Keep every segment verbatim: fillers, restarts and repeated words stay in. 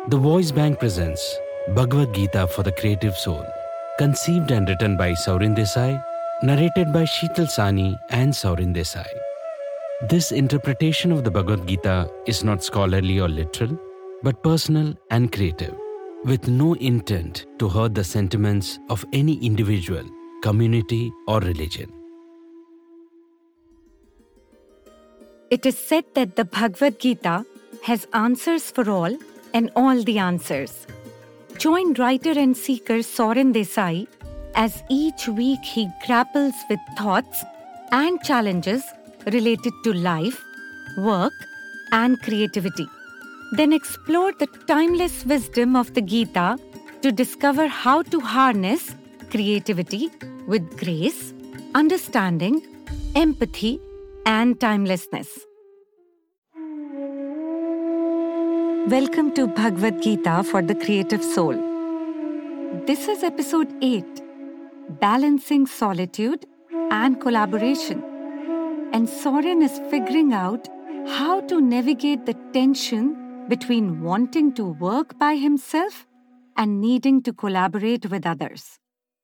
The Voice Bank presents Bhagavad Gita for the Creative Soul, conceived and written by Saurin Desai, narrated by Sheetal Sani and Saurin Desai. This interpretation of the Bhagavad Gita is not scholarly or literal, but personal and creative, with no intent to hurt the sentiments of any individual, community, or religion. It is said that the Bhagavad Gita has answers for all and all the answers. Join writer and seeker Saurin Desai as each week he grapples with thoughts and challenges related to life, work, and creativity. Then explore the timeless wisdom of the Gita to discover how to harness creativity with grace, understanding, empathy, and timelessness. Welcome to Bhagavad Gita for the Creative Soul. This is episode eight, Balancing Solitude and Collaboration. And Saurin is figuring out how to navigate the tension between wanting to work by himself and needing to collaborate with others.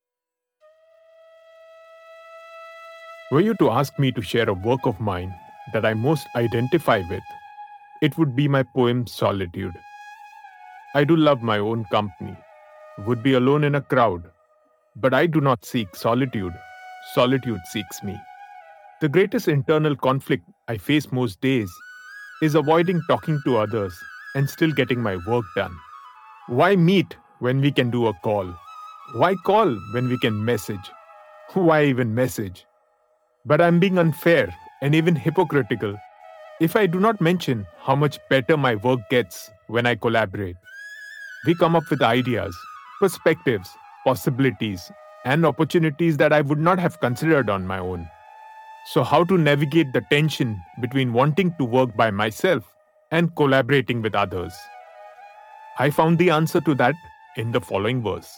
Were you to ask me to share a work of mine that I most identify with, it would be my poem Solitude. I do love my own company, would be alone in a crowd, but I do not seek solitude. Solitude seeks me. The greatest internal conflict I face most days is avoiding talking to others and still getting my work done. Why meet when we can do a call? Why call when we can message? Why even message? But I'm being unfair and even hypocritical if I do not mention how much better my work gets when I collaborate. We come up with ideas, perspectives, possibilities, and opportunities that I would not have considered on my own. So how to navigate the tension between wanting to work by myself and collaborating with others? I found the answer to that in the following verse.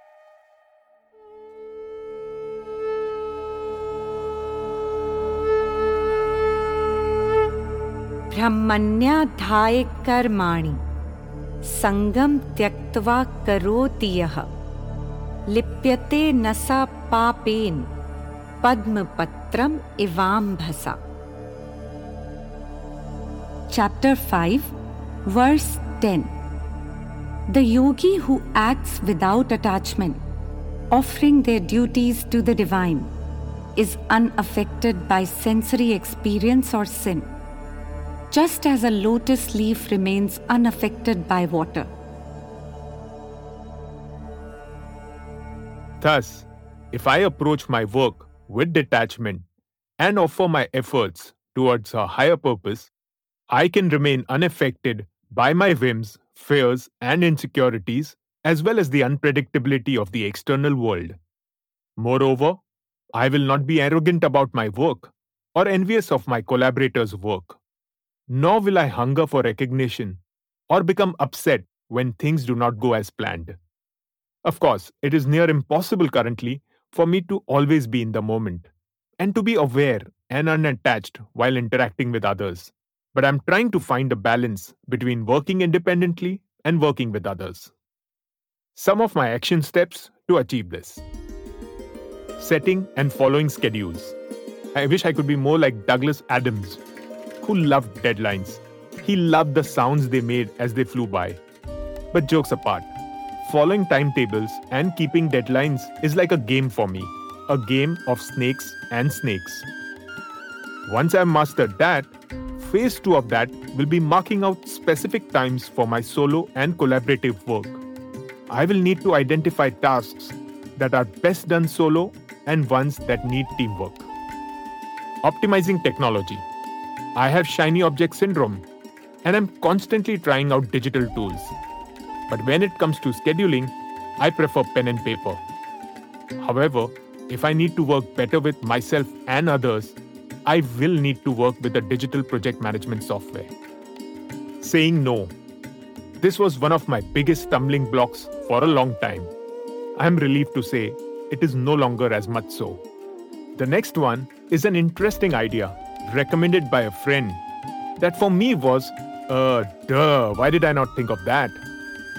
ब्रह्मण्याधाय कर्माणि संगम त्यक्त्वा करोति यः लिप्यते न स पापेन padmapatram ivambhasa. Chapter five, verse ten. The yogi who acts without attachment, offering their duties to the divine, is unaffected by sensory experience or sin, just as a lotus leaf remains unaffected by water. Thus, if I approach my work with detachment and offer my efforts towards a higher purpose, I can remain unaffected by my whims, fears, and insecurities, as well as the unpredictability of the external world. Moreover, I will not be arrogant about my work or envious of my collaborators' work. Nor will I hunger for recognition or become upset when things do not go as planned. Of course, it is near impossible currently for me to always be in the moment and to be aware and unattached while interacting with others. But I'm trying to find a balance between working independently and working with others. Some of my action steps to achieve this. Setting and following schedules. I wish I could be more like Douglas Adams, who loved deadlines. He loved the sounds they made as they flew by. But jokes apart, following timetables and keeping deadlines is like a game for me, a game of snakes and snakes. Once I've mastered that, phase two of that will be marking out specific times for my solo and collaborative work. I will need to identify tasks that are best done solo and ones that need teamwork. Optimizing technology. I have shiny object syndrome, and I'm constantly trying out digital tools. But when it comes to scheduling, I prefer pen and paper. However, if I need to work better with myself and others, I will need to work with a digital project management software. Saying no. This was one of my biggest stumbling blocks for a long time. I am relieved to say it is no longer as much so. The next one is an interesting idea recommended by a friend that for me was, uh, duh, why did I not think of that?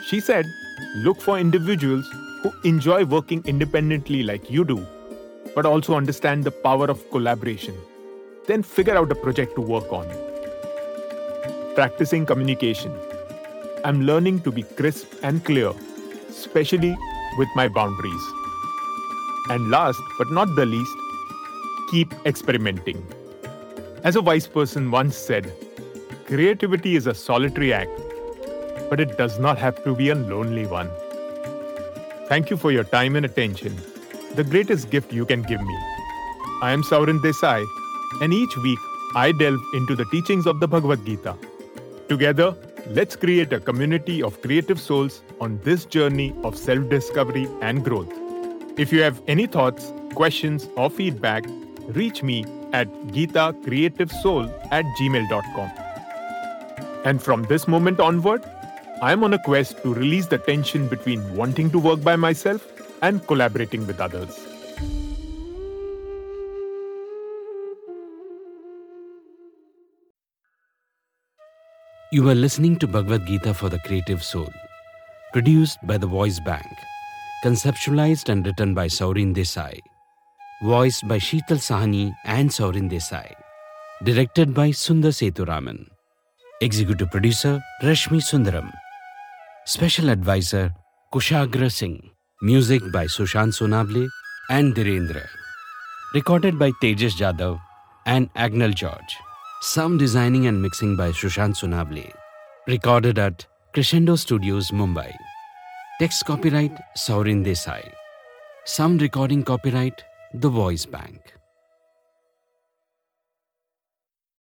She said, look for individuals who enjoy working independently like you do, but also understand the power of collaboration. Then figure out a project to work on. Practicing communication. I'm learning to be crisp and clear, especially with my boundaries. And last but not the least, keep experimenting. As a wise person once said, creativity is a solitary act, but it does not have to be a lonely one. Thank you for your time and attention, the greatest gift you can give me. I am Saurin Desai, and each week I delve into the teachings of the Bhagavad Gita. Together, let's create a community of creative souls on this journey of self-discovery and growth. If you have any thoughts, questions, or feedback, reach me at geeta creative soul at gmail dot com. And from this moment onward, I am on a quest to release the tension between wanting to work by myself and collaborating with others. You are listening to Bhagavad Gita for the Creative Soul, produced by The Voice Bank, conceptualized and written by Saurin Desai, voiced by Sheetal Sahni and Saurin Desai, directed by Sundar Sethuraman, executive producer Rashmi Sundaram, special advisor Kushagra Singh, music by Sushant Sonavle and Dhirendra, recorded by Tejas Jadhav and Agnel George, sound designing and mixing by Sushant Sonavle, recorded at Crescendo Studios, Mumbai. Text copyright Saurin Desai. Sound recording copyright The Voice Bank.